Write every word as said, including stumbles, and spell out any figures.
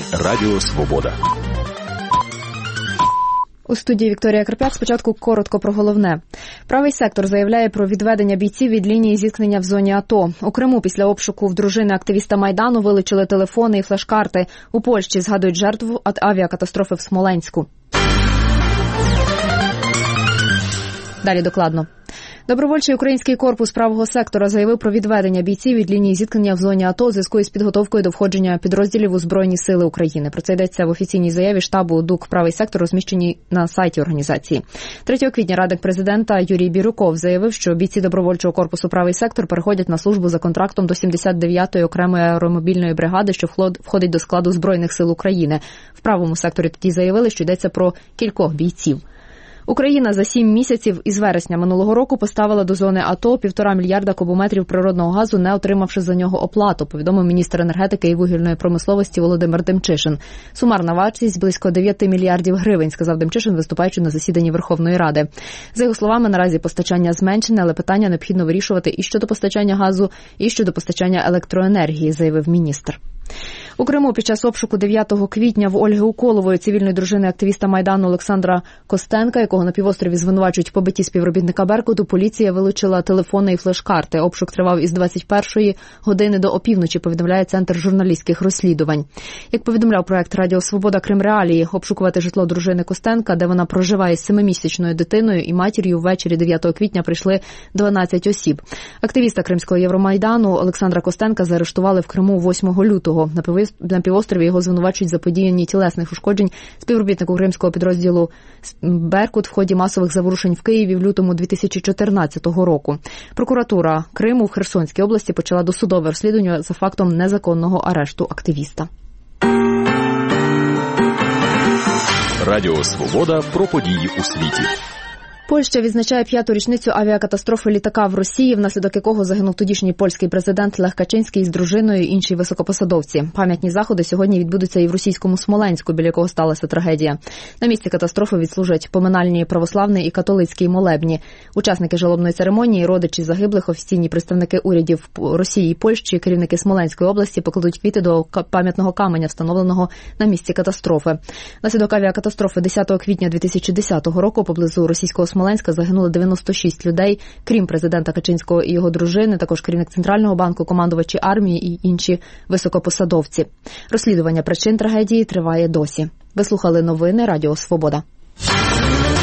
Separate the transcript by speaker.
Speaker 1: Радіо Свобода.
Speaker 2: У студії Вікторія Карп'як. Спочатку коротко про головне. Правий сектор заявляє про відведення бійців від лінії зіткнення в зоні АТО. У Криму після обшуку в дружини активіста Майдану вилучили телефони і флеш-карти. У Польщі згадують жертву авіакатастрофи в Смоленську. Далі докладно. Добровольчий український корпус правого сектора заявив про відведення бійців від лінії зіткнення в зоні АТО у зв'язку із підготовкою до входження підрозділів у Збройні сили України. Про це йдеться в офіційній заяві штабу ДУК «Правий сектор», розміщеній на сайті організації. третього квітня радник президента Юрій Бірюков заявив, що бійці добровольчого корпусу «Правий сектор» переходять на службу за контрактом до сімдесят дев'ятої окремої аеромобільної бригади, що входить до складу Збройних сил України. В правому секторі тоді заявили, що йдеться про кількох бійців. Україна за сім місяців із вересня минулого року поставила до зони АТО півтора мільярда кубометрів природного газу, не отримавши за нього оплату, повідомив міністр енергетики і вугільної промисловості Володимир Демчишин. Сумарна вартість близько дев'яти мільярдів гривень, сказав Демчишин, виступаючи на засіданні Верховної Ради. За його словами, наразі постачання зменшене, але питання необхідно вирішувати і щодо постачання газу, і щодо постачання електроенергії, заявив міністр. У Криму під час обшуку дев'ятого квітня в Ольги Уколової, цивільної дружини активіста Майдану Олександра Костенка, якого на півострові звинувачують в побитті співробітника Беркуту, поліція вилучила телефони і флеш-карти. Обшук тривав із двадцять першої години до опівночі, повідомляє Центр журналістських розслідувань. Як повідомляв проект «Радіо Свобода. Крим Реалії», обшукувати житло дружини Костенка, де вона проживає з семимісячною дитиною і матір'ю, ввечері дев'ятого квітня прийшли дванадцять осіб. Активіста Кримського Євромайдану Олександра Костенка заарештували в Криму восьмого лютого. На півострові його звинувачують заподіянні тілесних ушкоджень співробітнику кримського підрозділу «Беркут» в ході масових заворушень в Києві в лютому дві тисячі чотирнадцятого року. Прокуратура Криму в Херсонській області почала досудове розслідування за фактом незаконного арешту активіста.
Speaker 1: Радіо Свобода про події у світі.
Speaker 2: Польща відзначає п'яту річницю авіакатастрофи літака в Росії, внаслідок якого загинув тодішній польський президент Лех Качинський з дружиною і інші високопосадовці. Пам'ятні заходи сьогодні відбудуться і в російському Смоленську, біля якого сталася трагедія. На місці катастрофи відслужать поминальні православний і католицький молебні. Учасники жалобної церемонії, родичі загиблих, офіційні представники урядів Росії і Польщі, керівники Смоленської області покладуть квіти до пам'ятного каменя, встановленого на місці катастрофи. Внаслідок авіакатастрофи десятого квітня дві тисячі десятого року поблизу російського Смоленська загинуло дев'яносто шість людей, крім президента Качинського і його дружини, також керівник Центрального банку, командувачі армії і інші високопосадовці. Розслідування причин трагедії триває досі. Ви слухали новини Радіо Свобода.